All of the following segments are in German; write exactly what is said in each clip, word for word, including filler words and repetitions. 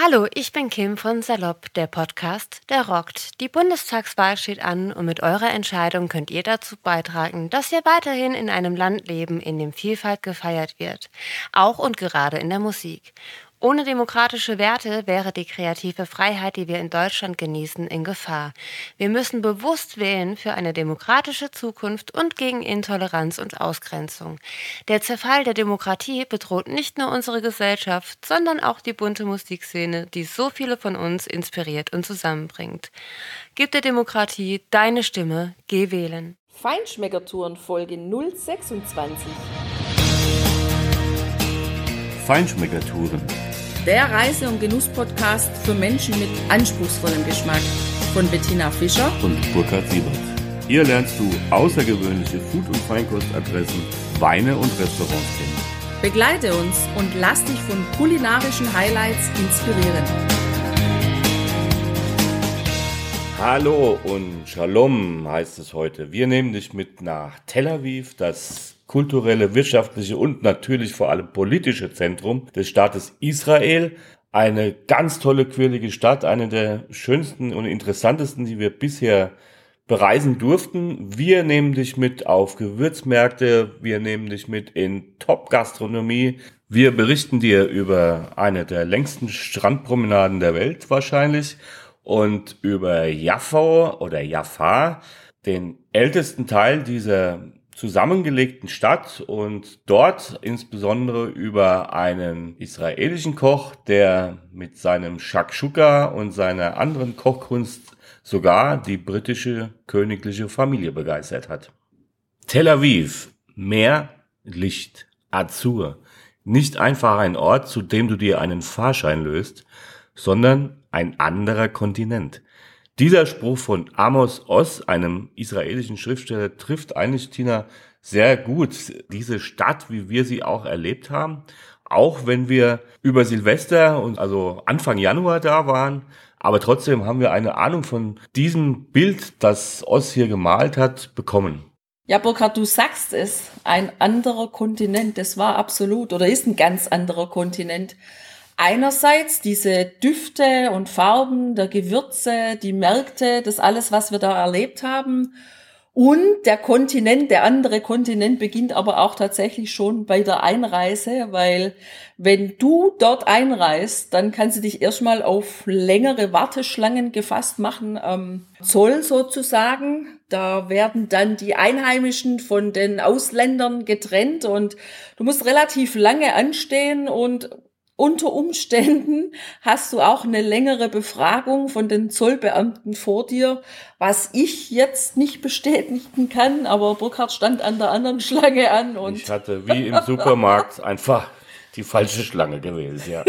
Hallo, ich bin Kim von Salopp, der Podcast, der rockt. Die Bundestagswahl steht an und mit eurer Entscheidung könnt ihr dazu beitragen, dass wir weiterhin in einem Land leben, in dem Vielfalt gefeiert wird. Auch und gerade in der Musik. Ohne demokratische Werte wäre die kreative Freiheit, die wir in Deutschland genießen, in Gefahr. Wir müssen bewusst wählen für eine demokratische Zukunft und gegen Intoleranz und Ausgrenzung. Der Zerfall der Demokratie bedroht nicht nur unsere Gesellschaft, sondern auch die bunte Musikszene, die so viele von uns inspiriert und zusammenbringt. Gib der Demokratie deine Stimme, geh wählen. Feinschmeckertouren Folge null sechsundzwanzig. Feinschmeckertouren. Der Reise- und Genuss-Podcast für Menschen mit anspruchsvollem Geschmack von Bettina Fischer und Burkhard Siebert. Hier lernst du außergewöhnliche Food- und Feinkostadressen, Weine und Restaurants kennen. Begleite uns und lass dich von kulinarischen Highlights inspirieren. Hallo und Shalom heißt es heute. Wir nehmen dich mit nach Tel Aviv, das kulturelle, wirtschaftliche und natürlich vor allem politische Zentrum des Staates Israel. Eine ganz tolle, quirlige Stadt, eine der schönsten und interessantesten, die wir bisher bereisen durften. Wir nehmen dich mit auf Gewürzmärkte, wir nehmen dich mit in Top-Gastronomie. Wir berichten dir über eine der längsten Strandpromenaden der Welt wahrscheinlich und über Jaffo oder Jaffa, den ältesten Teil dieser zusammengelegten Stadt und dort insbesondere über einen israelischen Koch, der mit seinem Shakshuka und seiner anderen Kochkunst sogar die britische königliche Familie begeistert hat. Tel Aviv, Meer, Licht, Azur, nicht einfach ein Ort, zu dem du dir einen Fahrschein löst, sondern ein anderer Kontinent. Dieser Spruch von Amos Oz, einem israelischen Schriftsteller, trifft eigentlich, Tina, sehr gut diese Stadt, wie wir sie auch erlebt haben. Auch wenn wir über Silvester und also Anfang Januar da waren, aber trotzdem haben wir eine Ahnung von diesem Bild, das Oz hier gemalt hat, bekommen. Ja, Burkhard, du sagst es, ein anderer Kontinent, das war absolut oder ist ein ganz anderer Kontinent. Einerseits diese Düfte und Farben der Gewürze, die Märkte, das alles, was wir da erlebt haben. Und der Kontinent, der andere Kontinent beginnt aber auch tatsächlich schon bei der Einreise, weil wenn du dort einreist, dann kannst du dich erstmal auf längere Warteschlangen gefasst machen am Zoll sozusagen. Da werden dann die Einheimischen von den Ausländern getrennt und du musst relativ lange anstehen und unter Umständen hast du auch eine längere Befragung von den Zollbeamten vor dir, was ich jetzt nicht bestätigen kann, aber Burkhard stand an der anderen Schlange an und ich hatte wie im Supermarkt einfach die falsche Schlange gewählt, ja.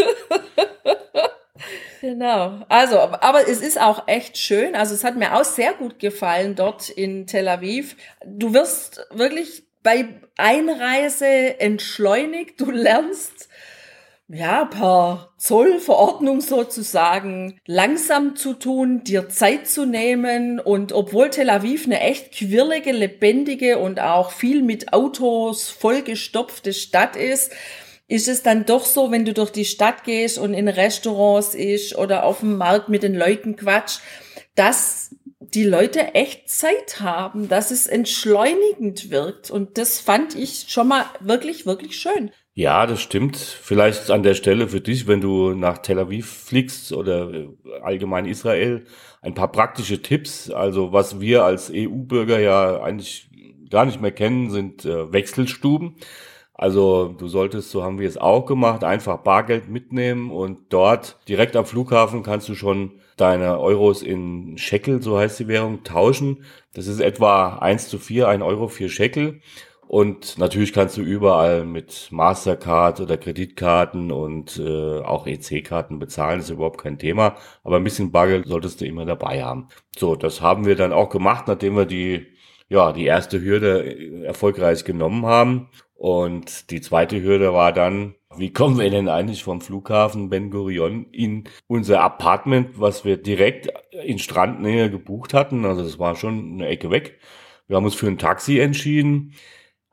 Genau, also, aber es ist auch echt schön, also es hat mir auch sehr gut gefallen dort in Tel Aviv. Du wirst wirklich bei Einreise entschleunigt, du lernst ja, per Zollverordnung sozusagen langsam zu tun, dir Zeit zu nehmen und obwohl Tel Aviv eine echt quirlige, lebendige und auch viel mit Autos vollgestopfte Stadt ist, ist es dann doch so, wenn du durch die Stadt gehst und in Restaurants isch oder auf dem Markt mit den Leuten quatscht, dass die Leute echt Zeit haben, dass es entschleunigend wirkt und das fand ich schon mal wirklich, wirklich schön. Ja, das stimmt. Vielleicht an der Stelle für dich, wenn du nach Tel Aviv fliegst oder allgemein Israel, ein paar praktische Tipps. Also was wir als E U-Bürger ja eigentlich gar nicht mehr kennen, sind äh, Wechselstuben. Also du solltest, so haben wir es auch gemacht, einfach Bargeld mitnehmen und dort direkt am Flughafen kannst du schon deine Euros in Shekel, so heißt die Währung, tauschen. Das ist etwa eins zu vier, ein Euro, vier Shekel. Und natürlich kannst du überall mit Mastercard oder Kreditkarten und äh, auch E C-Karten bezahlen, das ist überhaupt kein Thema. Aber ein bisschen Bargeld solltest du immer dabei haben. So, das haben wir dann auch gemacht, nachdem wir die, ja, die erste Hürde erfolgreich genommen haben. Und die zweite Hürde war dann, wie kommen wir denn eigentlich vom Flughafen Ben Gurion in unser Apartment, was wir direkt in Strandnähe gebucht hatten. Also das war schon eine Ecke weg. Wir haben uns für ein Taxi entschieden.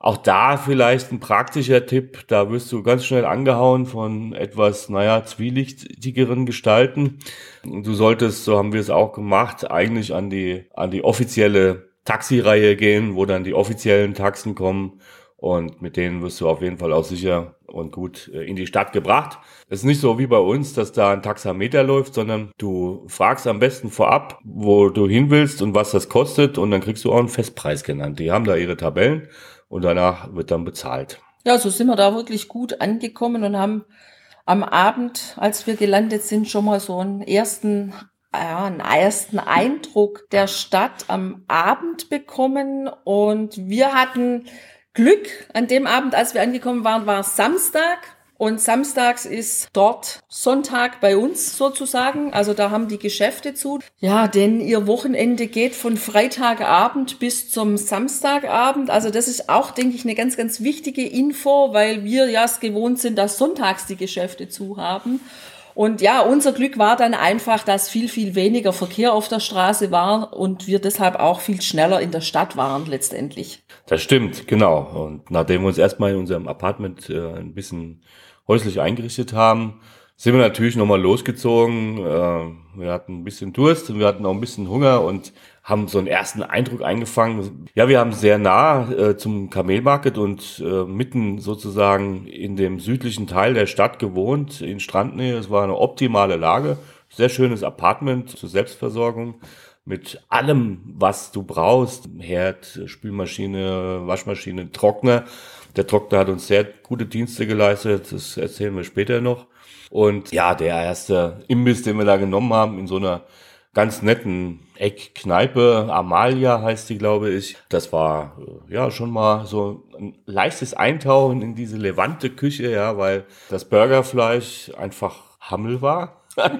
Auch da vielleicht ein praktischer Tipp, da wirst du ganz schnell angehauen von etwas, naja, zwielichtigeren Gestalten. Du solltest, so haben wir es auch gemacht, eigentlich an die, an die offizielle Taxireihe gehen, wo dann die offiziellen Taxen kommen und mit denen wirst du auf jeden Fall auch sicher und gut in die Stadt gebracht. Es ist nicht so wie bei uns, dass da ein Taxameter läuft, sondern du fragst am besten vorab, wo du hin willst und was das kostet und dann kriegst du auch einen Festpreis genannt. Die haben da ihre Tabellen. Und danach wird dann bezahlt. Ja, so sind wir da wirklich gut angekommen und haben am Abend, als wir gelandet sind, schon mal so einen ersten, ja, einen ersten Eindruck der Stadt am Abend bekommen. Und wir hatten Glück. An dem Abend, als wir angekommen waren, war Samstag. Und samstags ist dort Sonntag bei uns sozusagen. Also da haben die Geschäfte zu. Ja, denn ihr Wochenende geht von Freitagabend bis zum Samstagabend. Also das ist auch, denke ich, eine ganz, ganz wichtige Info, weil wir ja es gewohnt sind, dass sonntags die Geschäfte zu haben. Und ja, unser Glück war dann einfach, dass viel, viel weniger Verkehr auf der Straße war und wir deshalb auch viel schneller in der Stadt waren letztendlich. Das stimmt, genau. Und nachdem wir uns erstmal in unserem Apartment äh, ein bisschen häuslich eingerichtet haben, sind wir natürlich nochmal losgezogen. Äh, wir hatten ein bisschen Durst und wir hatten auch ein bisschen Hunger und haben so einen ersten Eindruck eingefangen. Ja, wir haben sehr nah äh, zum Kamelmarkt und äh, mitten sozusagen in dem südlichen Teil der Stadt gewohnt, in Strandnähe. Es war eine optimale Lage, sehr schönes Apartment zur Selbstversorgung mit allem, was du brauchst. Herd, Spülmaschine, Waschmaschine, Trockner. Der Trockner hat uns sehr gute Dienste geleistet, das erzählen wir später noch. Und ja, der erste Imbiss, den wir da genommen haben, in so einer ganz netten Eckkneipe, Amalia heißt die, glaube ich. Das war ja schon mal so ein leichtes Eintauchen in diese Levante-Küche, ja, weil das Burgerfleisch einfach Hammel war,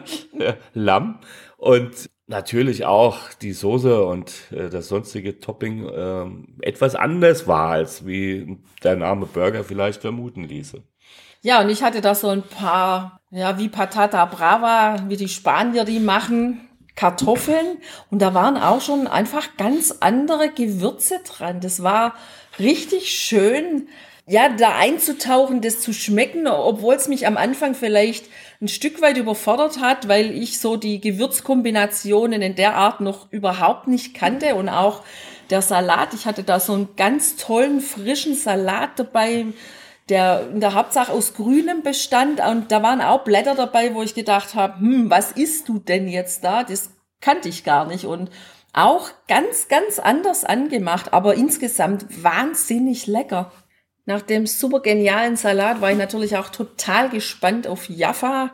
Lamm. Und natürlich auch die Soße und äh, das sonstige Topping äh, etwas anders war, als wie der Name Burger vielleicht vermuten ließe. Ja, und ich hatte da so ein paar, ja, wie Patata Brava, wie die Spanier die machen, Kartoffeln. Und da waren auch schon einfach ganz andere Gewürze dran. Das war richtig schön, ja, da einzutauchen, das zu schmecken, obwohl es mich am Anfang vielleicht ein Stück weit überfordert hat, weil ich so die Gewürzkombinationen in der Art noch überhaupt nicht kannte und auch der Salat. Ich hatte da so einen ganz tollen, frischen Salat dabei, der in der Hauptsache aus Grünem bestand und da waren auch Blätter dabei, wo ich gedacht habe, hm, was isst du denn jetzt da? Das kannte ich gar nicht und auch ganz, ganz anders angemacht, aber insgesamt wahnsinnig lecker. Nach dem super genialen Salat war ich natürlich auch total gespannt auf Jaffa.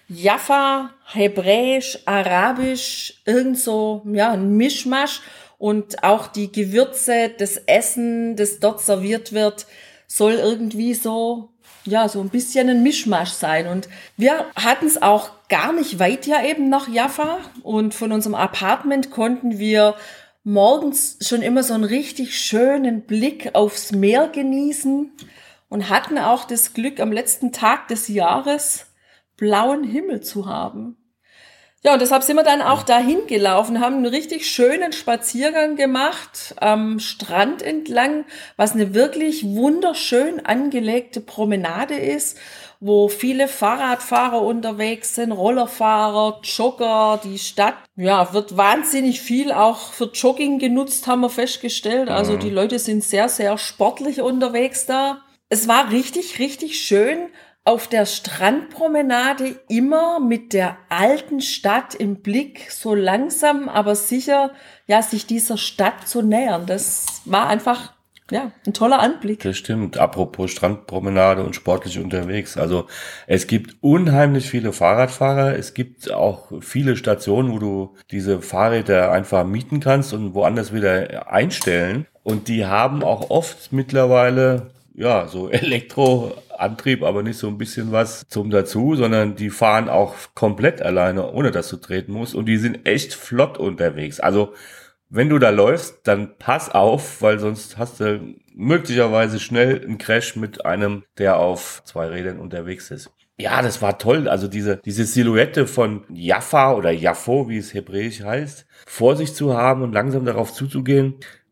Jaffa, Hebräisch, Arabisch, irgend so, ja, ein Mischmasch und auch die Gewürze, das Essen, das dort serviert wird, soll irgendwie so, ja, so ein bisschen ein Mischmasch sein. Und wir hatten es auch gar nicht weit ja eben nach Jaffa und von unserem Apartment konnten wir morgens schon immer so einen richtig schönen Blick aufs Meer genießen und hatten auch das Glück, am letzten Tag des Jahres blauen Himmel zu haben. Ja, und deshalb sind wir dann auch dahin gelaufen, haben einen richtig schönen Spaziergang gemacht am Strand entlang, was eine wirklich wunderschön angelegte Promenade ist, wo viele Fahrradfahrer unterwegs sind, Rollerfahrer, Jogger. Die Stadt, ja, wird wahnsinnig viel auch für Jogging genutzt, haben wir festgestellt. Also die Leute sind sehr, sehr sportlich unterwegs da. Es war richtig, richtig schön, auf der Strandpromenade immer mit der alten Stadt im Blick, so langsam, aber sicher, ja, sich dieser Stadt zu nähern. Das war einfach, ja, ein toller Anblick. Das stimmt. Apropos Strandpromenade und sportlich unterwegs. Also es gibt unheimlich viele Fahrradfahrer. Es gibt auch viele Stationen, wo du diese Fahrräder einfach mieten kannst und woanders wieder einstellen. Und die haben auch oft mittlerweile, ja, so Elektroantrieb, aber nicht so ein bisschen was zum dazu, sondern die fahren auch komplett alleine, ohne dass du treten musst. Und die sind echt flott unterwegs. Also wenn du da läufst, dann pass auf, weil sonst hast du möglicherweise schnell einen Crash mit einem, der auf zwei Rädern unterwegs ist. Ja, das war toll. Also diese, diese Silhouette von Jaffa oder Jaffo, wie es hebräisch heißt, vor sich zu haben und langsam darauf zuzugehen.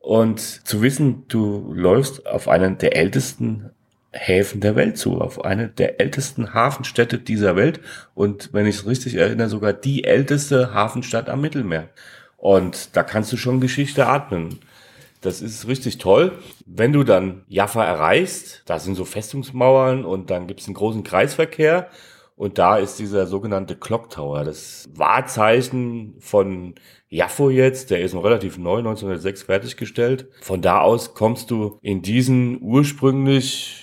Und zu wissen, du läufst auf einen der ältesten Häfen der Welt zu, auf eine der ältesten Hafenstädte dieser Welt und wenn ich es richtig erinnere, sogar die älteste Hafenstadt am Mittelmeer. Und da kannst du schon Geschichte atmen. Das ist richtig toll. Wenn du dann Jaffa erreichst, da sind so Festungsmauern und dann gibt es einen großen Kreisverkehr und da ist dieser sogenannte Clock Tower, das Wahrzeichen von Jaffo jetzt, der ist noch relativ neu, neunzehnhundertsechs fertiggestellt. Von da aus kommst du in diesen ursprünglich,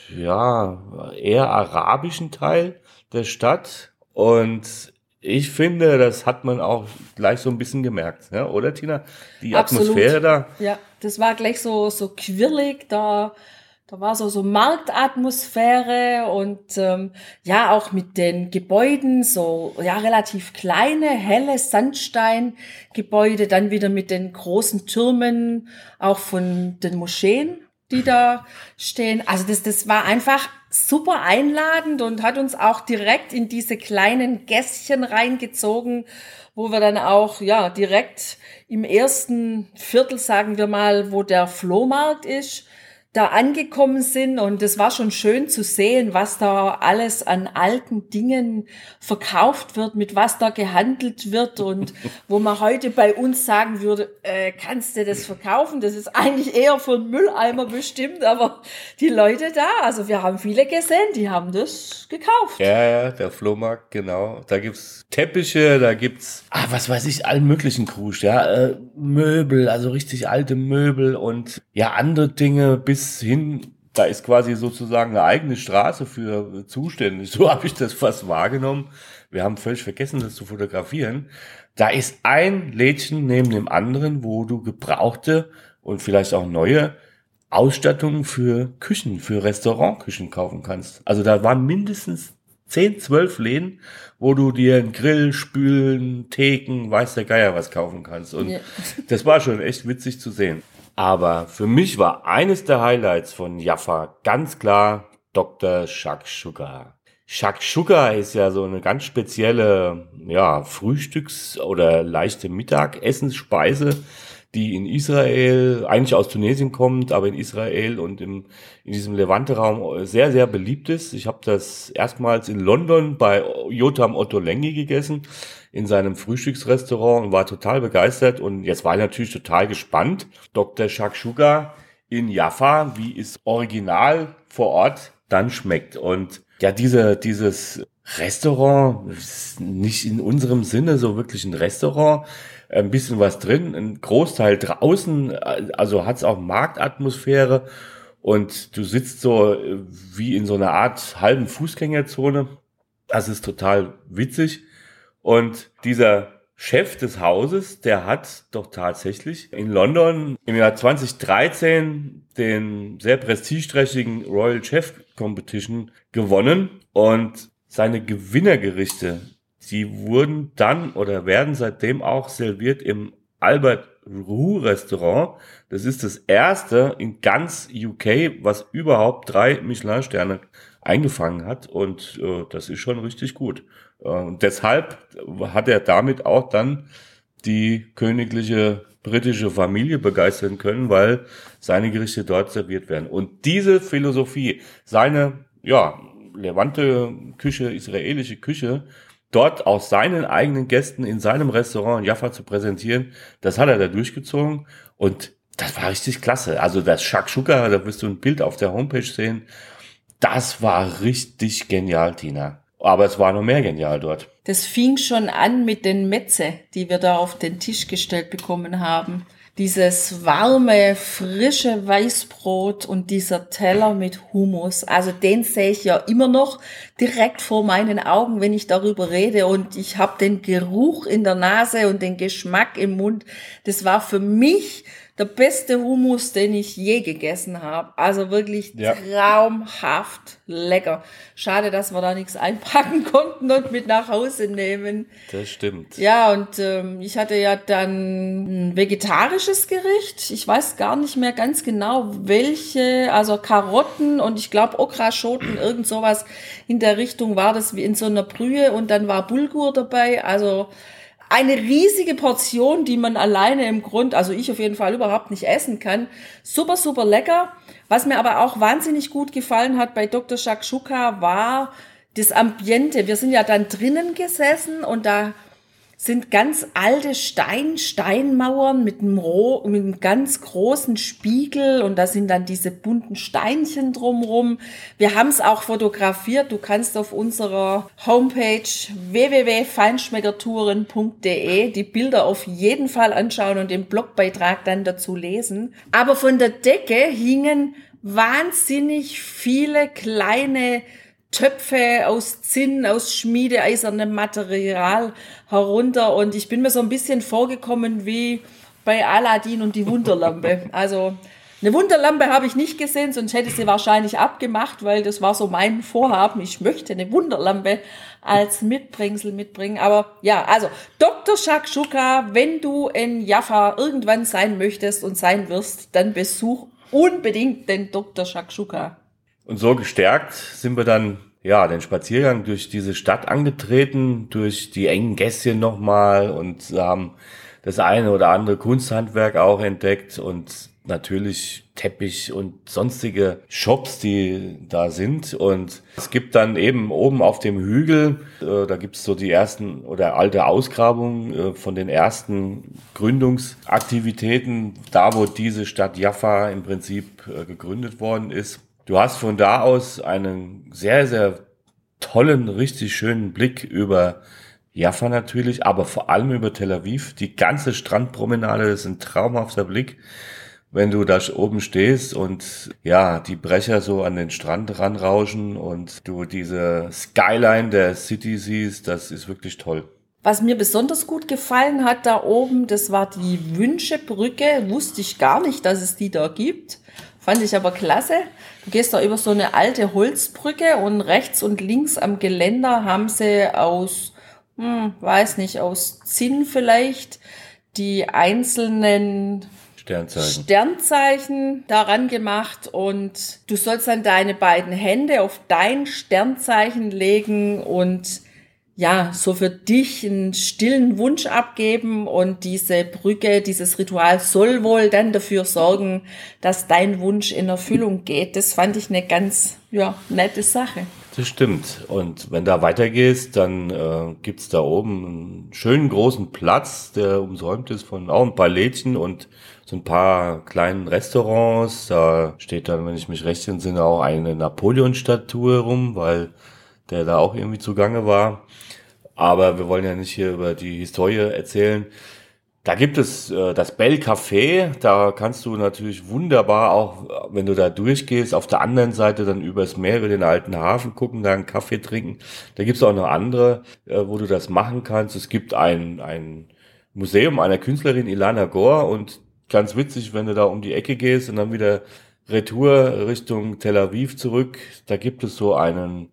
ja, eher arabischen Teil der Stadt und ich finde, das hat man auch gleich so ein bisschen gemerkt, ja, oder Tina? Die Absolut. Atmosphäre da. Ja, das war gleich so so quirlig, da da war so so Marktatmosphäre und ähm, ja auch mit den Gebäuden so ja relativ kleine helle Sandsteingebäude, dann wieder mit den großen Türmen auch von den Moscheen, die da stehen. Also das das war einfach super einladend und hat uns auch direkt in diese kleinen Gässchen reingezogen, wo wir dann auch ja direkt im ersten Viertel, sagen wir mal, wo der Flohmarkt ist, da angekommen sind und es war schon schön zu sehen, was da alles an alten Dingen verkauft wird, mit was da gehandelt wird und wo man heute bei uns sagen würde, äh, kannst du das verkaufen? Das ist eigentlich eher für einen Mülleimer bestimmt, aber die Leute da, also wir haben viele gesehen, die haben das gekauft. Ja, ja, der Flohmarkt, genau. Da gibt's Teppiche, da gibt's, ah, was weiß ich, allen möglichen Krusch, ja, äh, Möbel, also richtig alte Möbel und ja, andere Dinge bis hin, da ist quasi sozusagen eine eigene Straße für zuständig. So habe ich das fast wahrgenommen. Wir haben völlig vergessen, das zu fotografieren. Da ist ein Lädchen neben dem anderen, wo du gebrauchte und vielleicht auch neue Ausstattungen für Küchen, für Restaurantküchen kaufen kannst. Also da waren mindestens zehn, zwölf Läden, wo du dir einen Grill, Spülen, Theken, weiß der Geier was kaufen kannst. Und ja. Das war schon echt witzig zu sehen. Aber für mich war eines der Highlights von Jaffa ganz klar Doktor Shakshuka. Shakshuka ist ja so eine ganz spezielle, ja, Frühstücks- oder leichte Mittagessenspeise, die in Israel, eigentlich aus Tunesien kommt, aber in Israel und im, in diesem Levante-Raum sehr, sehr beliebt ist. Ich habe das erstmals in London bei Yotam Ottolenghi gegessen, in seinem Frühstücksrestaurant und war total begeistert. Und jetzt war ich natürlich total gespannt. Doktor Shakshuka in Jaffa, wie es original vor Ort dann schmeckt. Und ja, diese, dieses Restaurant ist nicht in unserem Sinne so wirklich ein Restaurant, ein bisschen was drin, ein Großteil draußen, also hat es auch Marktatmosphäre und du sitzt so wie in so einer Art halben Fußgängerzone. Das ist total witzig. Und dieser Chef des Hauses, der hat doch tatsächlich in London im Jahr zwanzig dreizehn den sehr prestigeträchtigen Royal Chef Competition gewonnen und seine Gewinnergerichte, die wurden dann oder werden seitdem auch serviert im Albert Roux Restaurant. Das ist das erste in ganz U K, was überhaupt drei Michelin-Sterne eingefangen hat und äh, das ist schon richtig gut. Äh, und deshalb hat er damit auch dann die königliche britische Familie begeistern können, weil seine Gerichte dort serviert werden. Und diese Philosophie, seine, ja, Levante-Küche, israelische Küche, dort auch seinen eigenen Gästen in seinem Restaurant in Jaffa zu präsentieren, das hat er da durchgezogen und das war richtig klasse. Also das Shakshuka, da wirst du ein Bild auf der Homepage sehen, das war richtig genial, Tina. Aber es war noch mehr genial dort. Das fing schon an mit den Metze, die wir da auf den Tisch gestellt bekommen haben. Dieses warme, frische Weißbrot und dieser Teller mit Hummus. Also den sehe ich ja immer noch direkt vor meinen Augen, wenn ich darüber rede. Und ich habe den Geruch in der Nase und den Geschmack im Mund. Das war für mich der beste Hummus, den ich je gegessen habe. Also wirklich ja. traumhaft lecker. Schade, dass wir da nichts einpacken konnten und mit nach Hause nehmen. Das stimmt. Ja, und ähm, ich hatte ja dann ein vegetarisches Gericht. Ich weiß gar nicht mehr ganz genau, welche, also Karotten und ich glaube Okraschoten, irgend sowas in der Richtung war das wie in so einer Brühe und dann war Bulgur dabei. Also eine riesige Portion, die man alleine im Grund, also ich auf jeden Fall überhaupt nicht essen kann. Super, super lecker. Was mir aber auch wahnsinnig gut gefallen hat bei Doktor Shakshuka war das Ambiente. Wir sind ja dann drinnen gesessen und da sind ganz alte Stein, Steinmauern mit einem, Roh, mit einem ganz großen Spiegel und da sind dann diese bunten Steinchen drumrum. Wir haben es auch fotografiert. Du kannst auf unserer Homepage w w w punkt feinschmeckertouren punkt d e die Bilder auf jeden Fall anschauen und den Blogbeitrag dann dazu lesen. Aber von der Decke hingen wahnsinnig viele kleine Töpfe aus Zinn, aus schmiedeeisernem Material herunter und ich bin mir so ein bisschen vorgekommen wie bei Aladdin und die Wunderlampe. Also eine Wunderlampe habe ich nicht gesehen, sonst hätte ich sie wahrscheinlich abgemacht, weil das war so mein Vorhaben. Ich möchte eine Wunderlampe als Mitbringsel mitbringen. Aber ja, also Doktor Shakshuka, wenn du in Jaffa irgendwann sein möchtest und sein wirst, dann besuch unbedingt den Doktor Shakshuka. Und so gestärkt sind wir dann, ja, den Spaziergang durch diese Stadt angetreten, durch die engen Gässchen nochmal und haben das eine oder andere Kunsthandwerk auch entdeckt und natürlich Teppich und sonstige Shops, die da sind. Und es gibt dann eben oben auf dem Hügel, äh, da gibt es so die ersten oder alte Ausgrabungen äh, von den ersten Gründungsaktivitäten, da wo diese Stadt Jaffa im Prinzip äh, gegründet worden ist. Du hast von da aus einen sehr, sehr tollen, richtig schönen Blick über Jaffa natürlich, aber vor allem über Tel Aviv. Die ganze Strandpromenade ist ein traumhafter Blick, wenn du da oben stehst und ja, die Brecher so an den Strand ranrauschen und du diese Skyline der City siehst, das ist wirklich toll. Was mir besonders gut gefallen hat da oben, das war die Wünschebrücke. Wusste ich gar nicht, dass es die da gibt. Fand ich aber klasse. Du gehst da über so eine alte Holzbrücke und rechts und links am Geländer haben sie aus, hm, weiß nicht, aus Zinn vielleicht die einzelnen Sternzeichen. Sternzeichen daran gemacht und du sollst dann deine beiden Hände auf dein Sternzeichen legen und ja, so für dich einen stillen Wunsch abgeben und diese Brücke, dieses Ritual soll wohl dann dafür sorgen, dass dein Wunsch in Erfüllung geht. Das fand ich eine ganz, ja, nette Sache. Das stimmt. Und wenn du weitergehst, dann äh, gibt's da oben einen schönen großen Platz, der umsäumt ist von auch ein paar Lädchen und so ein paar kleinen Restaurants. Da steht dann, wenn ich mich recht entsinne, auch eine Napoleon-Statue rum, weil der da auch irgendwie zugange war. Aber wir wollen ja nicht hier über die Historie erzählen. Da gibt es äh, das Bell Café, da kannst du natürlich wunderbar auch, wenn du da durchgehst, auf der anderen Seite dann übers Meer, über den alten Hafen gucken, da einen Kaffee trinken. Da gibt es auch noch andere, äh, wo du das machen kannst. Es gibt ein, ein Museum einer Künstlerin, Ilana Gore, und ganz witzig, wenn du da um die Ecke gehst und dann wieder Retour Richtung Tel Aviv zurück, da gibt es so einen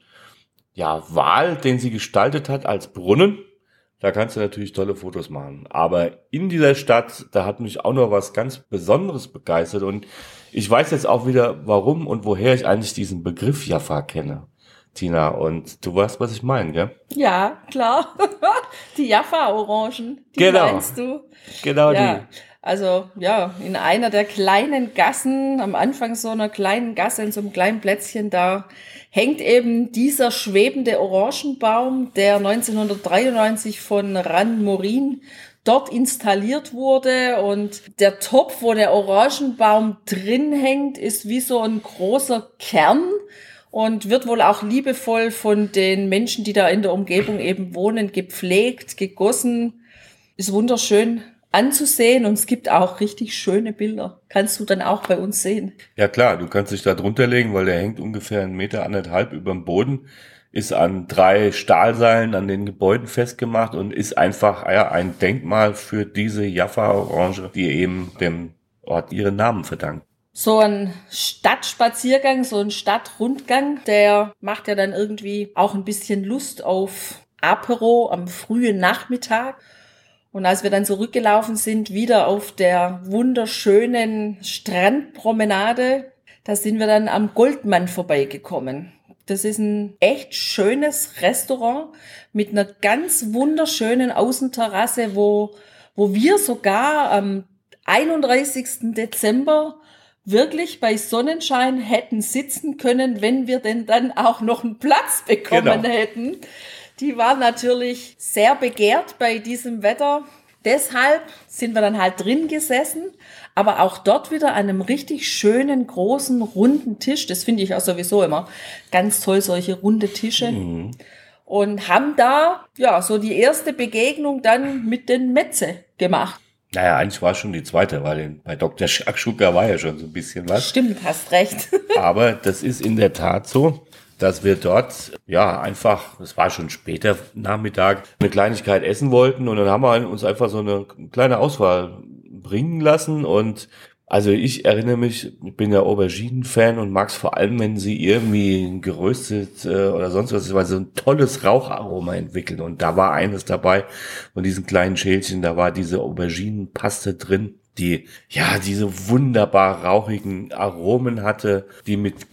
ja, Wal, den sie gestaltet hat als Brunnen. Da kannst du natürlich tolle Fotos machen. Aber in dieser Stadt, da hat mich auch noch was ganz Besonderes begeistert. Und ich weiß jetzt auch wieder, warum und woher ich eigentlich diesen Begriff Jaffa kenne, Tina. Und du weißt, was ich meine, gell? Ja, klar. Die Jaffa-Orangen, die genau. meinst du? Genau ja. die. Also ja, in einer der kleinen Gassen, am Anfang so einer kleinen Gasse, in so einem kleinen Plätzchen, da hängt eben dieser schwebende Orangenbaum, der neunzehnhundertdreiundneunzig von Ran Morin dort installiert wurde. Und der Topf, wo der Orangenbaum drin hängt, ist wie so ein großer Kern und wird wohl auch liebevoll von den Menschen, die da in der Umgebung eben wohnen, gepflegt, gegossen. Ist wunderschön anzusehen und es gibt auch richtig schöne Bilder. Kannst du dann auch bei uns sehen. Ja klar, du kannst dich da drunter legen, weil der hängt ungefähr einen Meter, anderthalb über dem Boden, ist an drei Stahlseilen an den Gebäuden festgemacht und ist einfach ja, ein Denkmal für diese Jaffa-Orange, die eben dem Ort ihren Namen verdankt. So ein Stadtspaziergang, so ein Stadtrundgang, der macht ja dann irgendwie auch ein bisschen Lust auf Apero am frühen Nachmittag. Und als wir dann zurückgelaufen sind, wieder auf der wunderschönen Strandpromenade, da sind wir dann am Goldmann vorbeigekommen. Das ist ein echt schönes Restaurant mit einer ganz wunderschönen Außenterrasse, wo, wo wir sogar am einunddreißigsten Dezember wirklich bei Sonnenschein hätten sitzen können, wenn wir denn dann auch noch einen Platz bekommen genau. hätten. Die war natürlich sehr begehrt bei diesem Wetter. Deshalb sind wir dann halt drin gesessen, aber auch dort wieder an einem richtig schönen, großen, runden Tisch. Das finde ich auch sowieso immer ganz toll, solche runde Tische. Mhm. Und haben da ja so die erste Begegnung dann mit den Metze gemacht. Naja, eigentlich war es schon die zweite, weil bei Doktor Shakshuka war ja schon so ein bisschen was. Stimmt, hast recht. Aber das ist in der Tat so, dass wir dort, ja, einfach, es war schon später Nachmittag, eine Kleinigkeit essen wollten und dann haben wir uns einfach so eine kleine Auswahl bringen lassen und also ich erinnere mich, ich bin ja Auberginen-Fan und mag es vor allem, wenn sie irgendwie geröstet äh, oder sonst was, weil so ein tolles Raucharoma entwickeln und da war eines dabei von diesen kleinen Schälchen, da war diese Auberginenpaste drin, die ja diese wunderbar rauchigen Aromen hatte, die mit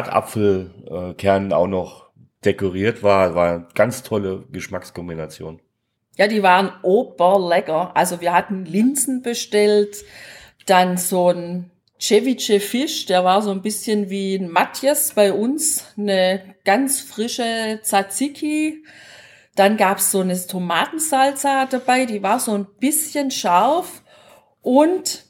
Granatapfelkernen auch noch dekoriert war. War eine ganz tolle Geschmackskombination. Ja, die waren oberlecker. Also wir hatten Linsen bestellt, dann so ein Ceviche-Fisch, der war so ein bisschen wie ein Matjes bei uns, eine ganz frische Tzatziki. Dann gab's so eine Tomatensalsa dabei, die war so ein bisschen scharf. Und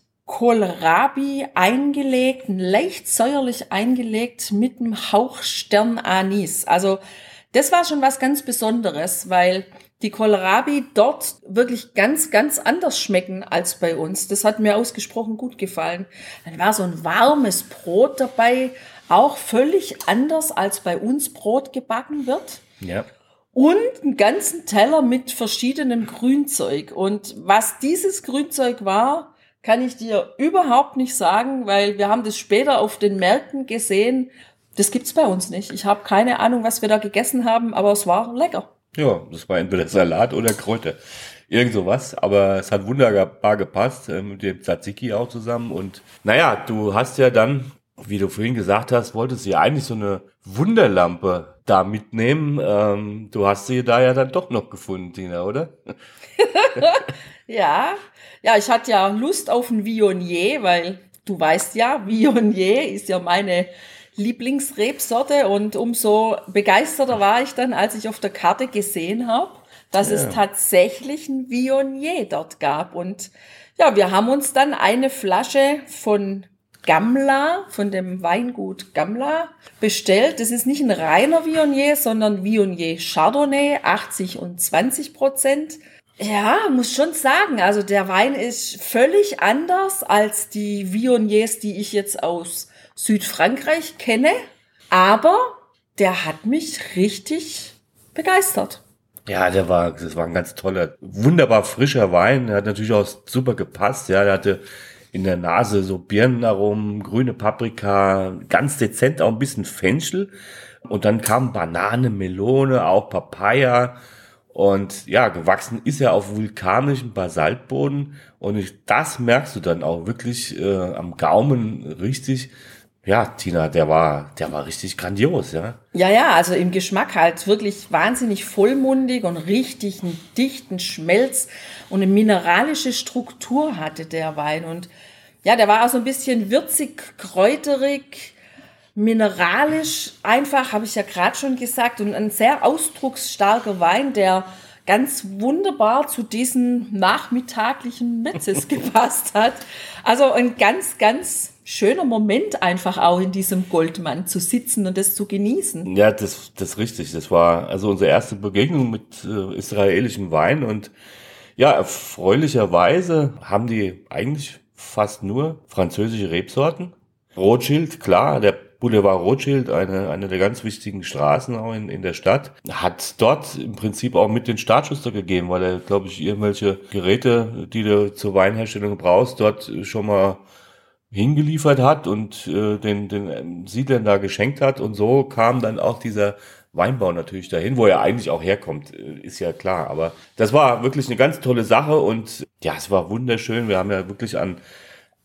Kohlrabi eingelegt, leicht säuerlich eingelegt mit einem Hauch Sternanis. Also das war schon was ganz Besonderes, weil die Kohlrabi dort wirklich ganz, ganz anders schmecken als bei uns. Das hat mir ausgesprochen gut gefallen. Dann war so ein warmes Brot dabei, auch völlig anders als bei uns Brot gebacken wird. Ja. Und einen ganzen Teller mit verschiedenem Grünzeug. Und was dieses Grünzeug war, kann ich dir überhaupt nicht sagen, weil wir haben das später auf den Märkten gesehen. Das gibt's bei uns nicht. Ich habe keine Ahnung, was wir da gegessen haben, aber es war lecker. Ja, das war entweder Salat oder Kräuter. Irgend sowas, aber es hat wunderbar gepasst, äh, mit dem Tzatziki auch zusammen. Und naja, du hast ja dann, wie du vorhin gesagt hast, wolltest du ja eigentlich so eine Wunderlampe da mitnehmen. Ähm, du hast sie da ja dann doch noch gefunden, Tina, oder? ja, ja, ich hatte ja Lust auf ein Viognier, weil du weißt ja, Viognier ist ja meine Lieblingsrebsorte und umso begeisterter war ich dann, als ich auf der Karte gesehen habe, dass ja. es tatsächlich ein Viognier dort gab. Und ja, wir haben uns dann eine Flasche von Gamla, von dem Weingut Gamla, bestellt. Das ist nicht ein reiner Viognier, sondern Viognier Chardonnay, achtzig und zwanzig Prozent. Ja, muss schon sagen, also der Wein ist völlig anders als die Viogniers, die ich jetzt aus Südfrankreich kenne, aber der hat mich richtig begeistert. Ja, der war, das war ein ganz toller, wunderbar frischer Wein. Der hat natürlich auch super gepasst. Ja, der hatte in der Nase so Birnenaromen, grüne Paprika, ganz dezent auch ein bisschen Fenchel. Und dann kam Banane, Melone, auch Papaya. Und ja, gewachsen ist er auf vulkanischem Basaltboden. Und ich, das merkst du dann auch wirklich äh, am Gaumen richtig. Ja, Tina, der war, der war richtig grandios, ja. Ja, ja, also im Geschmack halt wirklich wahnsinnig vollmundig und richtig einen dichten Schmelz und eine mineralische Struktur hatte der Wein. Und ja, der war auch so ein bisschen würzig, kräuterig, mineralisch, einfach, habe ich ja gerade schon gesagt, und ein sehr ausdrucksstarker Wein, der ganz wunderbar zu diesen nachmittaglichen Metzes gepasst hat. Also ein ganz, ganz schöner Moment einfach auch in diesem Goldmann zu sitzen und das zu genießen. Ja, das, das ist richtig. Das war also unsere erste Begegnung mit äh, israelischem Wein und ja, erfreulicherweise haben die eigentlich fast nur französische Rebsorten. Rothschild, klar, der Boulevard Rothschild, eine, eine der ganz wichtigen Straßen auch in, in der Stadt, hat dort im Prinzip auch mit den Startschuster gegeben, weil er, glaube ich, irgendwelche Geräte, die du zur Weinherstellung brauchst, dort schon mal hingeliefert hat und äh, den, den Siedlern da geschenkt hat. Und so kam dann auch dieser Weinbau natürlich dahin, wo er eigentlich auch herkommt, ist ja klar. Aber das war wirklich eine ganz tolle Sache und ja, es war wunderschön. Wir haben ja wirklich an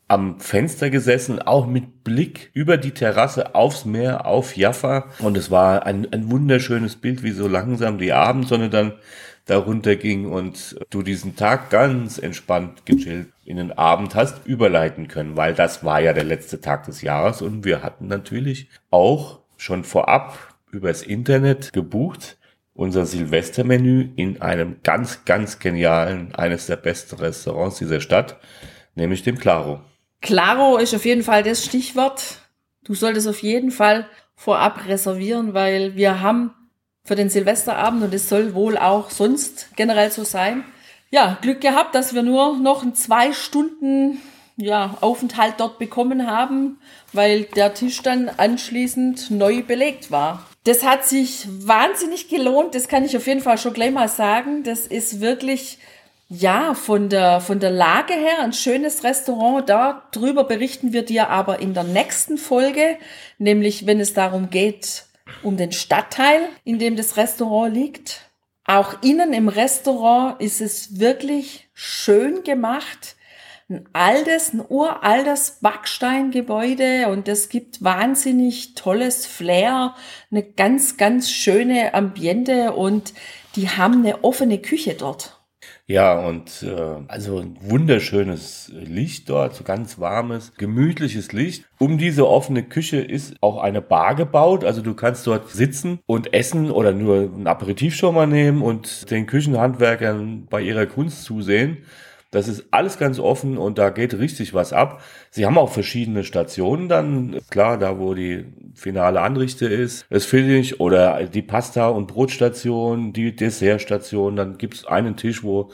am Fenster gesessen, auch mit Blick über die Terrasse aufs Meer, auf Jaffa. Und es war ein, ein wunderschönes Bild, wie so langsam die Abendsonne dann darunter ging und du diesen Tag ganz entspannt gechillt in den Abend hast überleiten können, weil das war ja der letzte Tag des Jahres und wir hatten natürlich auch schon vorab übers Internet gebucht unser Silvestermenü in einem ganz, ganz genialen, eines der besten Restaurants dieser Stadt, nämlich dem Claro. Claro ist auf jeden Fall das Stichwort. Du solltest auf jeden Fall vorab reservieren, weil wir haben für den Silvesterabend, und es soll wohl auch sonst generell so sein, ja, Glück gehabt, dass wir nur noch einen zwei Stunden ja, Aufenthalt dort bekommen haben, weil der Tisch dann anschließend neu belegt war. Das hat sich wahnsinnig gelohnt, das kann ich auf jeden Fall schon gleich mal sagen. Das ist wirklich, ja, von der, von der Lage her ein schönes Restaurant. Darüber berichten wir dir aber in der nächsten Folge, nämlich wenn es darum geht, um den Stadtteil, in dem das Restaurant liegt. Auch innen im Restaurant ist es wirklich schön gemacht. Ein altes, ein uraltes Backsteingebäude und das gibt wahnsinnig tolles Flair, eine ganz, ganz schöne Ambiente und die haben eine offene Küche dort. Ja, und äh, also ein wunderschönes Licht dort, so ganz warmes, gemütliches Licht. Um diese offene Küche ist auch eine Bar gebaut, also du kannst dort sitzen und essen oder nur ein Aperitif schon mal nehmen und den Küchenhandwerkern bei ihrer Kunst zusehen. Das ist alles ganz offen und da geht richtig was ab. Sie haben auch verschiedene Stationen dann, klar, da wo die finale Anrichte ist, das Finish oder die Pasta- und Brotstation, die Dessertstation. Dann gibt es einen Tisch, wo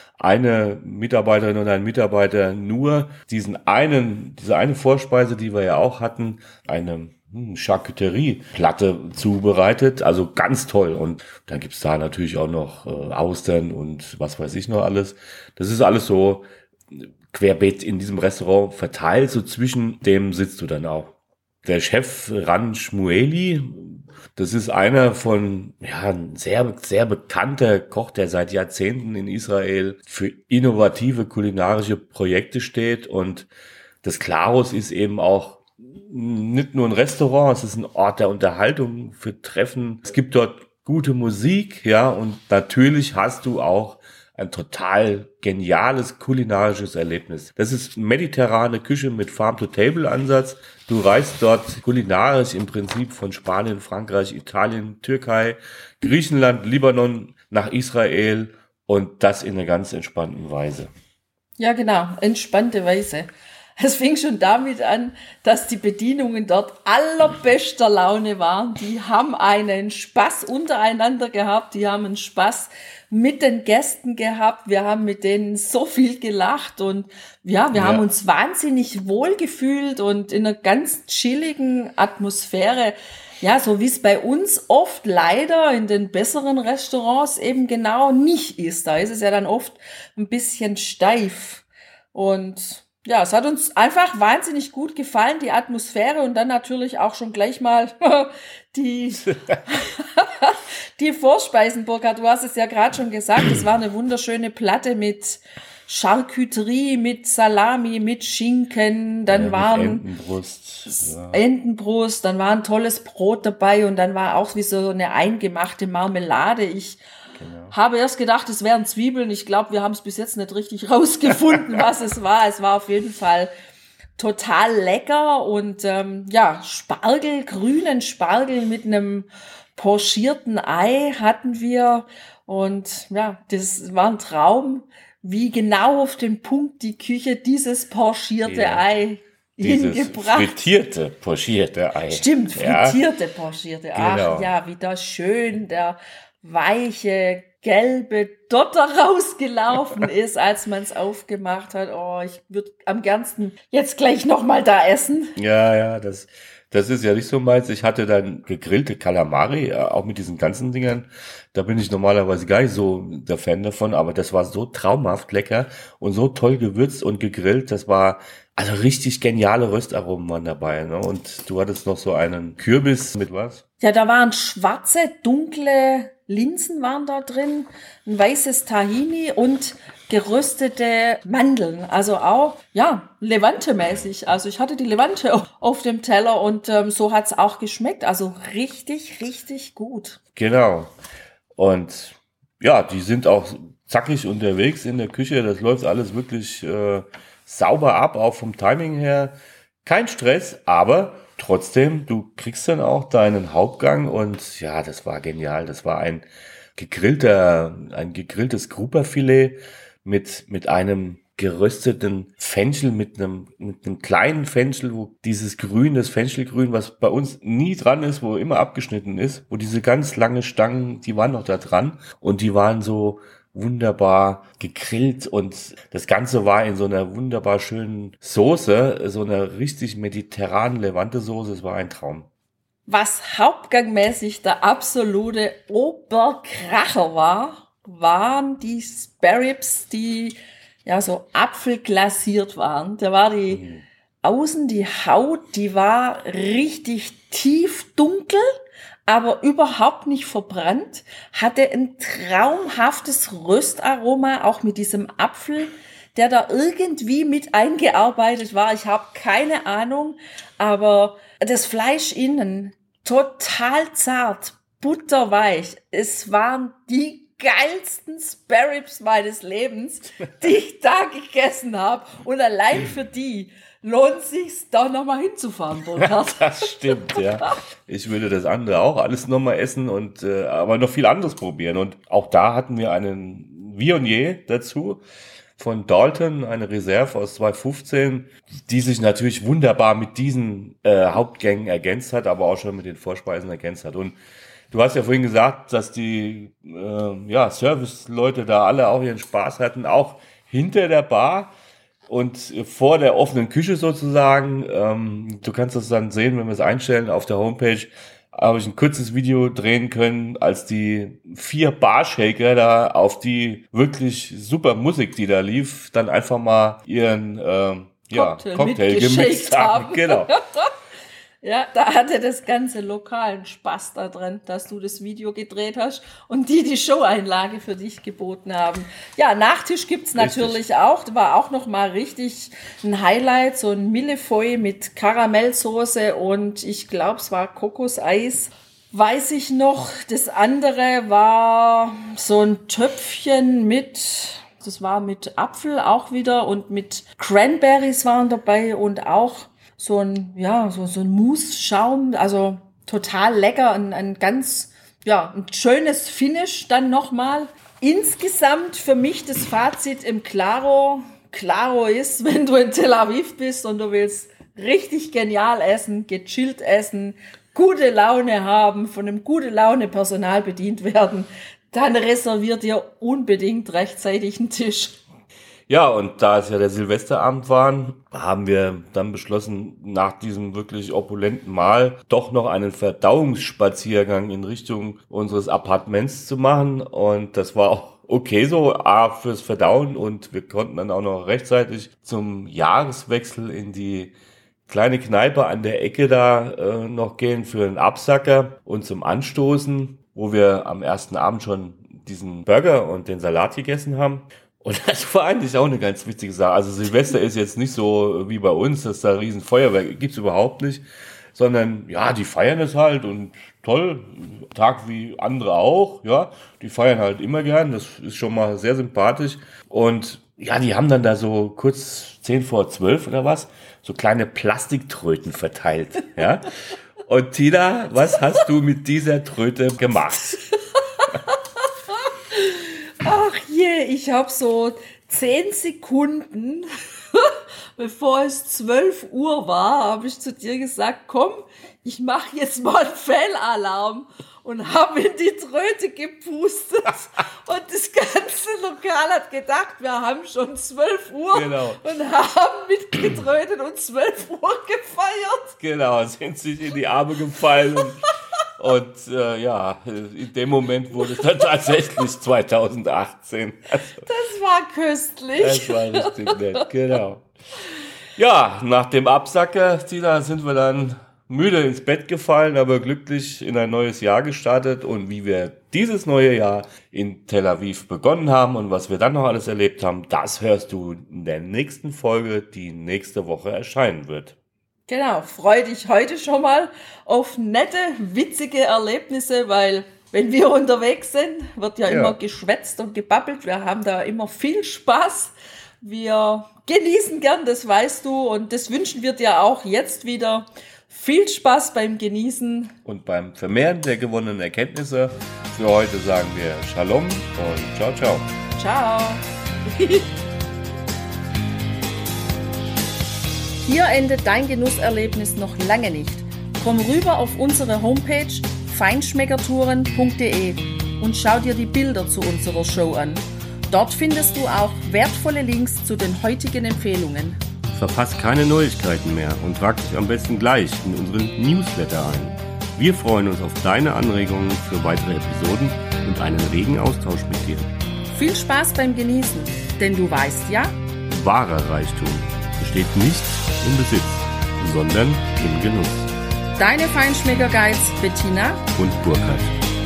eine Mitarbeiterin oder ein Mitarbeiter nur diesen einen, diese eine Vorspeise, die wir ja auch hatten, eine Charcuterie-Platte zubereitet, also ganz toll. Und dann gibt's da natürlich auch noch äh, Austern und was weiß ich noch alles. Das ist alles so querbeet in diesem Restaurant verteilt, so zwischen dem sitzt du dann auch. Der Chef Ran Shmueli, das ist einer von, ja, ein sehr, sehr bekannter Koch, der seit Jahrzehnten in Israel für innovative kulinarische Projekte steht. Und das Claros ist eben auch nicht nur ein Restaurant, es ist ein Ort der Unterhaltung für Treffen. Es gibt dort gute Musik, ja, und natürlich hast du auch ein total geniales kulinarisches Erlebnis. Das ist mediterrane Küche mit Farm-to-Table-Ansatz. Du reist dort kulinarisch im Prinzip von Spanien, Frankreich, Italien, Türkei, Griechenland, Libanon nach Israel und das in einer ganz entspannten Weise. Ja, genau, entspannte Weise. Es fing schon damit an, dass die Bedienungen dort allerbester Laune waren. Die haben einen Spaß untereinander gehabt, die haben einen Spaß mit den Gästen gehabt. Wir haben mit denen so viel gelacht und ja, wir ja. haben uns wahnsinnig wohl gefühlt und in einer ganz chilligen Atmosphäre. Ja, so wie es bei uns oft leider in den besseren Restaurants eben genau nicht ist. Da ist es ja dann oft ein bisschen steif und ja, es hat uns einfach wahnsinnig gut gefallen, die Atmosphäre und dann natürlich auch schon gleich mal die, die Vorspeisen, Burkhard. Du hast es ja gerade schon gesagt, es war eine wunderschöne Platte mit Charcuterie, mit Salami, mit Schinken, dann ja, waren Entenbrust, ja. Entenbrust, dann war ein tolles Brot dabei und dann war auch wie so eine eingemachte Marmelade. Ich Genau. habe erst gedacht, es wären Zwiebeln. Ich glaube, wir haben es bis jetzt nicht richtig rausgefunden, was es war. Es war auf jeden Fall total lecker und ähm, ja, Spargel, grünen Spargel mit einem pochierten Ei hatten wir und ja, das war ein Traum, wie genau auf den Punkt die Küche dieses pochierte ja. Ei Dieses hingebracht. frittierte, pochierte Ei. Stimmt, frittierte, ja. pochierte. Ach genau. ja, wie das schön der weiche, gelbe Dotter rausgelaufen ist, als man es aufgemacht hat. Oh, ich würde am gernsten jetzt gleich nochmal da essen. Ja, ja, das, das ist ja nicht so meins. Ich hatte dann gegrillte Kalamari, auch mit diesen ganzen Dingern. Da bin ich normalerweise gar nicht so der Fan davon, aber das war so traumhaft lecker und so toll gewürzt und gegrillt. Das war also richtig geniale Röstaromen waren dabei, ne? Und du hattest noch so einen Kürbis mit was? Ja, da waren schwarze, dunkle Linsen waren da drin, ein weißes Tahini und geröstete Mandeln. Also auch, ja, Levante-mäßig. Also ich hatte die Levante auf dem Teller und ähm, so hat's auch geschmeckt. Also richtig, richtig gut. Genau. Und ja, die sind auch zackig unterwegs in der Küche. Das läuft alles wirklich äh, sauber ab, auch vom Timing her. Kein Stress, aber trotzdem, du kriegst dann auch deinen Hauptgang und ja, das war genial. Das war ein gegrillter, ein gegrilltes Gruberfilet mit, mit einem gerösteten Fenchel, mit einem, mit einem kleinen Fenchel, wo dieses Grün, das Fenchelgrün, was bei uns nie dran ist, wo immer abgeschnitten ist, wo diese ganz lange Stangen, die waren noch da dran und die waren so wunderbar gegrillt und das Ganze war in so einer wunderbar schönen Soße, so einer richtig mediterranen Levante-Soße. Es war ein Traum. Was hauptgangmäßig der absolute Oberkracher war, waren die Sparrows, die ja so apfelglasiert waren. Da war die mhm. außen die Haut, die war richtig tief dunkel, aber überhaupt nicht verbrannt, hatte ein traumhaftes Röstaroma, auch mit diesem Apfel, der da irgendwie mit eingearbeitet war. Ich habe keine Ahnung, aber das Fleisch innen total zart, butterweich. Es waren die geilsten Sparrows meines Lebens, die ich da gegessen habe. Und allein für die lohnt sich's, da nochmal hinzufahren, Burkhard. Das stimmt, ja. Ich würde das andere auch alles nochmal essen und äh, aber noch viel anderes probieren. Und auch da hatten wir einen Viognier dazu von Dalton, eine Reserve aus zwanzig fünfzehn, die sich natürlich wunderbar mit diesen äh, Hauptgängen ergänzt hat, aber auch schon mit den Vorspeisen ergänzt hat. Und du hast ja vorhin gesagt, dass die äh, ja, Service-Leute da alle auch ihren Spaß hatten, auch hinter der Bar und vor der offenen Küche sozusagen. Ähm, du kannst das dann sehen, wenn wir es einstellen auf der Homepage. Habe ich ein kurzes Video drehen können, als die vier Barshaker da auf die wirklich super Musik, die da lief, dann einfach mal ihren ähm, ja, Cocktail, Cocktail gemixt haben. Genau. Ja, da hatte das ganze lokalen Spaß da drin, dass du das Video gedreht hast und die die Show-Einlage für dich geboten haben. Ja, Nachtisch gibt's natürlich richtig. Auch. Da war auch noch mal richtig ein Highlight, so ein Millefeuille mit Karamellsoße und ich glaube, es war Kokoseis. Weiß ich noch. Das andere war so ein Töpfchen mit, das war mit Apfel auch wieder und mit Cranberries waren dabei und auch so ein, ja, so, so ein Mousse-Schaum, also total lecker, ein, ein ganz, ja, ein schönes Finish dann nochmal. Insgesamt für mich das Fazit im Claro. Claro ist, wenn du in Tel Aviv bist und du willst richtig genial essen, gechillt essen, gute Laune haben, von einem gute Laune Personal bedient werden, dann reserviert dir unbedingt rechtzeitig einen Tisch. Ja, und da es ja der Silvesterabend war, haben wir dann beschlossen, nach diesem wirklich opulenten Mahl doch noch einen Verdauungsspaziergang in Richtung unseres Appartements zu machen. Und das war auch okay so, A, fürs Verdauen, und wir konnten dann auch noch rechtzeitig zum Jahreswechsel in die kleine Kneipe an der Ecke da äh, noch gehen für einen Absacker und zum Anstoßen, wo wir am ersten Abend schon diesen Burger und den Salat gegessen haben. Und das war eigentlich auch eine ganz witzige Sache. Also Silvester ist jetzt nicht so wie bei uns, dass da riesen Feuerwerk gibt's überhaupt nicht, sondern ja, die feiern es halt und toll, Tag wie andere auch, ja, die feiern halt immer gern, das ist schon mal sehr sympathisch. Und ja, die haben dann da so kurz zehn vor zwölf oder was, so kleine Plastiktröten verteilt, ja. Und Tina, was hast du mit dieser Tröte gemacht? Ach je, ich habe so zehn Sekunden, bevor es zwölf Uhr war, habe ich zu dir gesagt, komm, ich mache jetzt mal einen Fehlalarm und habe in die Tröte gepustet. Und das ganze Lokal hat gedacht, wir haben schon zwölf Uhr genau. und haben mitgetrötet und zwölf Uhr gefeiert. Genau, sind sich in die Arme gefallen und Und äh, ja, in dem Moment wurde es dann tatsächlich zwanzig achtzehn. Also, das war köstlich. Das war richtig nett, genau. Ja, nach dem Absacker, Tina, sind wir dann müde ins Bett gefallen, aber glücklich in ein neues Jahr gestartet. Und wie wir dieses neue Jahr in Tel Aviv begonnen haben und was wir dann noch alles erlebt haben, das hörst du in der nächsten Folge, die nächste Woche erscheinen wird. Genau, freu dich heute schon mal auf nette, witzige Erlebnisse, weil wenn wir unterwegs sind, wird ja, ja immer geschwätzt und gebabbelt. Wir haben da immer viel Spaß. Wir genießen gern, das weißt du, und das wünschen wir dir auch jetzt wieder. Viel Spaß beim Genießen. Und beim Vermehren der gewonnenen Erkenntnisse. Für heute sagen wir Shalom und ciao, ciao. Ciao. Hier endet dein Genusserlebnis noch lange nicht. Komm rüber auf unsere Homepage feinschmeckertouren punkt de und schau dir die Bilder zu unserer Show an. Dort findest du auch wertvolle Links zu den heutigen Empfehlungen. Verpasst keine Neuigkeiten mehr und trag dich am besten gleich in unseren Newsletter ein. Wir freuen uns auf deine Anregungen für weitere Episoden und einen regen Austausch mit dir. Viel Spaß beim Genießen, denn du weißt ja, wahrer Reichtum besteht nicht im Besitz, sondern im Genuss. Deine Feinschmecker-Guides Bettina und Burkhard.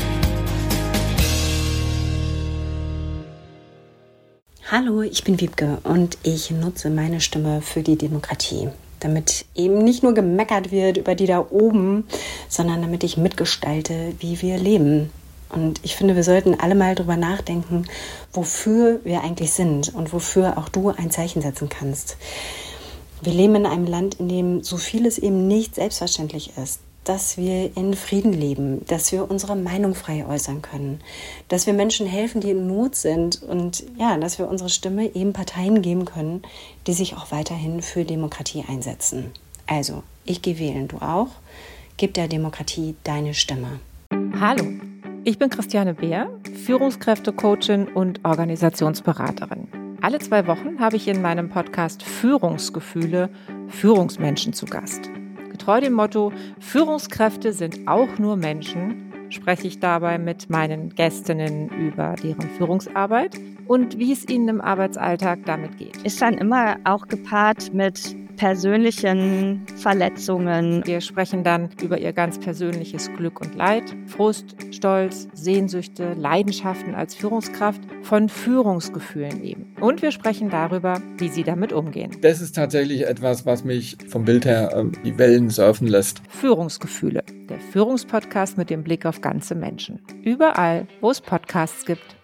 Hallo, ich bin Wiebke und ich nutze meine Stimme für die Demokratie, damit eben nicht nur gemeckert wird über die da oben, sondern damit ich mitgestalte, wie wir leben. Und ich finde, wir sollten alle mal drüber nachdenken, wofür wir eigentlich sind und wofür auch du ein Zeichen setzen kannst. Wir leben in einem Land, in dem so vieles eben nicht selbstverständlich ist. Dass wir in Frieden leben, dass wir unsere Meinung frei äußern können, dass wir Menschen helfen, die in Not sind und ja, dass wir unsere Stimme eben Parteien geben können, die sich auch weiterhin für Demokratie einsetzen. Also, ich gehe wählen, du auch. Gib der Demokratie deine Stimme. Hallo, ich bin Christiane Beer, Führungskräftecoachin und Organisationsberaterin. Alle zwei Wochen habe ich in meinem Podcast Führungsgefühle Führungsmenschen zu Gast. Getreu dem Motto, Führungskräfte sind auch nur Menschen, spreche ich dabei mit meinen Gästinnen über deren Führungsarbeit und wie es ihnen im Arbeitsalltag damit geht. Ist dann immer auch gepaart mit persönlichen Verletzungen. Wir sprechen dann über ihr ganz persönliches Glück und Leid, Frust, Stolz, Sehnsüchte, Leidenschaften als Führungskraft, von Führungsgefühlen eben. Und wir sprechen darüber, wie sie damit umgehen. Das ist tatsächlich etwas, was mich vom Bild her ähm, die Wellen surfen lässt. Führungsgefühle, der Führungspodcast mit dem Blick auf ganze Menschen. Überall, wo es Podcasts gibt.